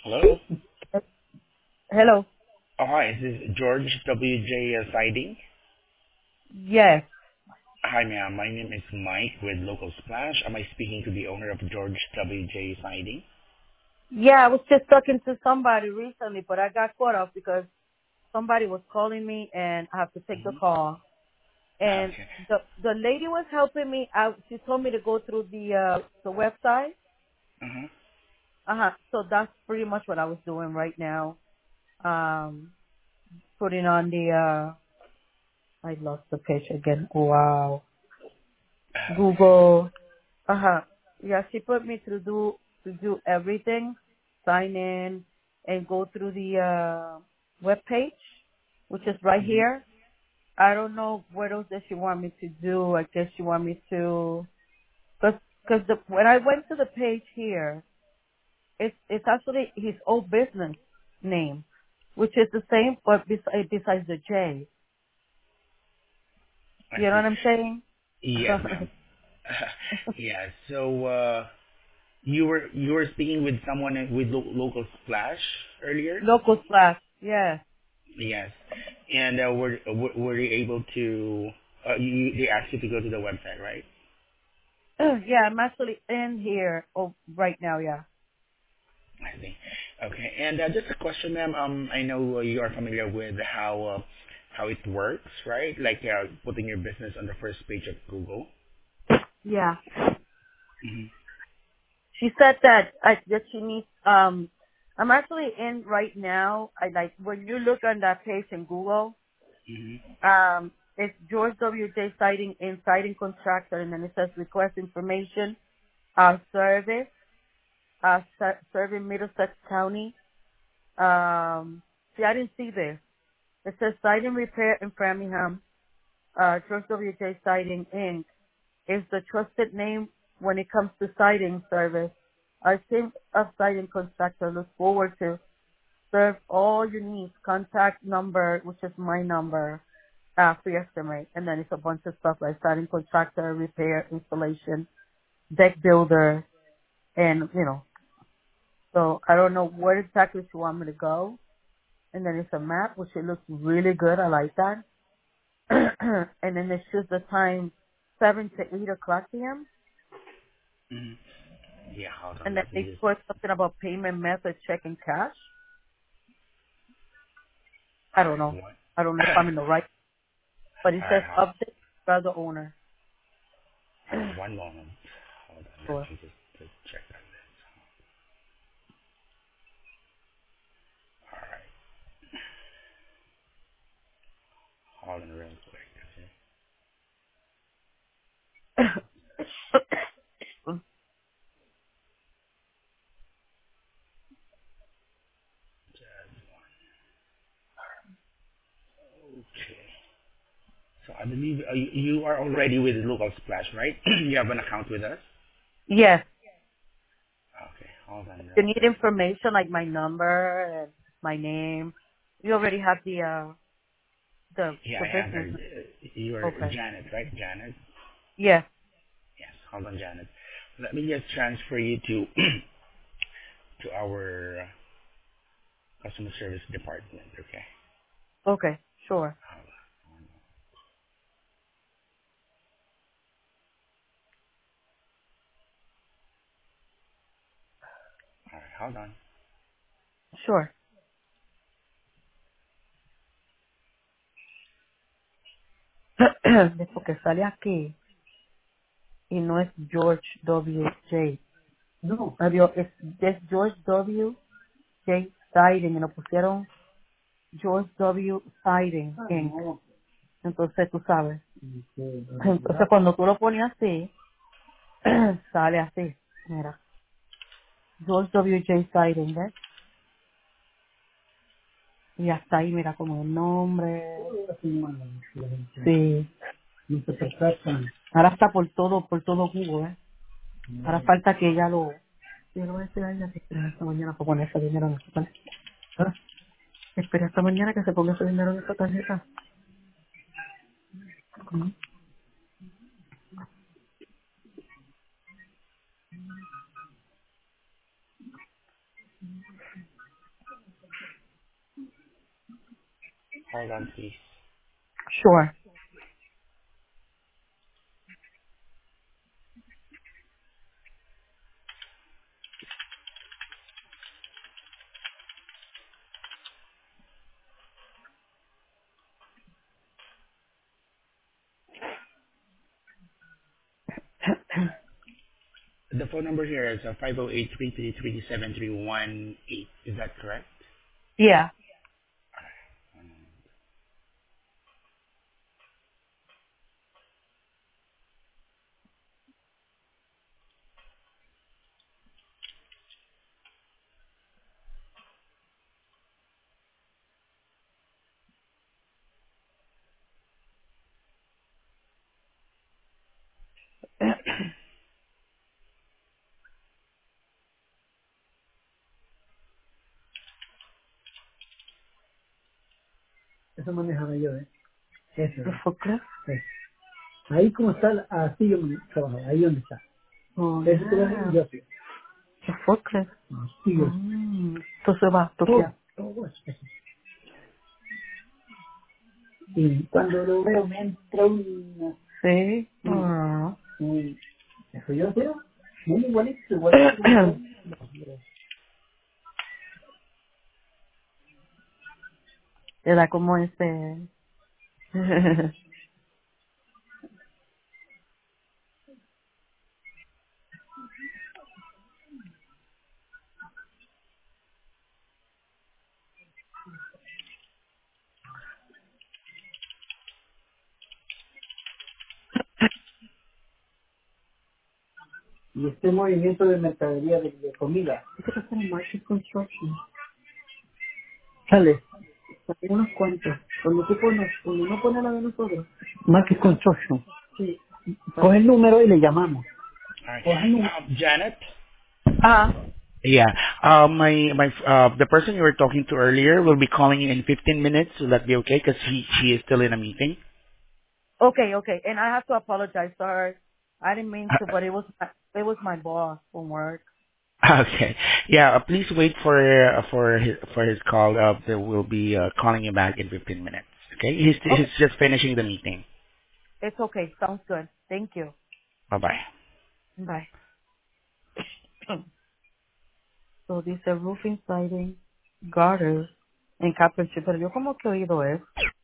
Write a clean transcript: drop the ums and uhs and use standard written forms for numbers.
Hello. Hello. Oh, hi. This is George W.J. Siding. Yes. Hi, ma'am. My name is Mike with Local Splash. Am I speaking to the owner of George W.J. Siding? Yeah, I was just talking to somebody recently, but I got caught up because somebody was calling me and I have to take the Mm-hmm. call. And Okay. the lady was helping me out. She told me to go through the website. Uh-huh. So that's pretty much what I was doing right now. Um, putting on I lost the page again. Wow. Okay. Google. Yeah, she put me to do everything, sign in, and go through the web page, which is right Mm-hmm. here. I don't know what else does she want me to do. I guess she want me to, because when I went to the page here, it's actually his old business name, which is the same but besides the J. I You know see. what I'm saying? Yes, ma'am. Yeah. So, you were speaking with someone with Local Splash earlier? Local slash. Yeah. Yes. And were you able to? They asked you to go to the website, right? Yeah, I'm actually in here right now. Yeah. I see. Okay. And just a question, ma'am. I know you are familiar with how it works, right? Like putting your business on the first page of Google. Yeah. Mhm. She said that she needs I'm actually in right now. I like when you look on that page in Google, Mhm. it's George W. J. Siding in Siding Contractor, and then it says request information, service, serving Middlesex County. See, I didn't see this. It says Siding Repair in Framingham, George W. J. Siding Inc. is the trusted name when it comes to siding service. Our team of siding contractor looks forward to serve all your needs. Contact number, which is my number, free estimate. And then it's a bunch of stuff like siding contractor, repair, installation, deck builder, and, so I don't know where exactly you want me to go. And then it's a map, which it looks really good. I like that. And then it shows the time 7 to 8 o'clock p.m. Mhm. Yeah. Hold on. And then Let me they just. put something about payment method, check and cash. I don't know. One. I don't know if I'm in the right, but it All says right. update by the owner. One moment. Hold on. Let Sure. me just check on this. All right. Hold on real quick. Okay. Just okay. So I believe you are already with Local Splash, right? You have an account with us. Yes. Okay. Hold on You real need quick. information like my number and my name. You already have Yeah, the I have business. her. You are Okay. Janet, right? Janet? Yes. Yes. Hold on, Janet. Let me just transfer you to to our customer service department, okay? Okay. Sure. Hold on. All right, hold on. Sure. Porque sale aquí y no es George W. J. No. Adiós, es George W. J. Siding y lo pusieron George W. Siding Inc. Entonces tú sabes. Entonces cuando tú lo pones así, sale así. Mira, George W. J. Siding, ¿ves? Y hasta ahí, mira, como el nombre. Sí. Ahora está por todo Google, ¿eh? Ahora falta que ella lo... Yo le voy a decir a ella que espera esta mañana para poner ese dinero en esa tarjeta. ¿Ah? Espera esta mañana que se ponga ese dinero en esa tarjeta. Ujú. Hold on, please. Sure. The phone number here is 508-333-7318. Is that correct? Yeah. Eso manejaba yo, ¿eh? Eso, The forklift? sí. Ahí como está, así yo trabajaba, ahí donde está. Oh, Eso que yeah. yo sí. The forklift. Sí, yo. Entonces va, tú Todo, todo eso. Y cuando lo veo me entra Sí. eso yo creo, muy igualito, igualito. Te da como ese... Y este movimiento de mercadería de comida. ¿Qué pasa en Market Construction? Sale, hay unos cuantos. Cuando no pone la de nosotros. Market Construction. Sí. Coge el número y le llamamos. All right. Coge el número. Janet? Ah, Yeah. The person you were talking to earlier will be calling you in 15 minutes. Will that be okay? Because she is still in a meeting. okay, okay. And I have to apologize to her. I didn't mean to, but it was my boss from work. Okay. Yeah. Please wait for his call. They will be calling you back in 15 minutes. Okay. He's Okay. just finishing the meeting. It's okay. Sounds good. Thank you. Bye bye. Bye. So dice roofing, siding, gutters, and carpentry. Pero yo como que he oído eso.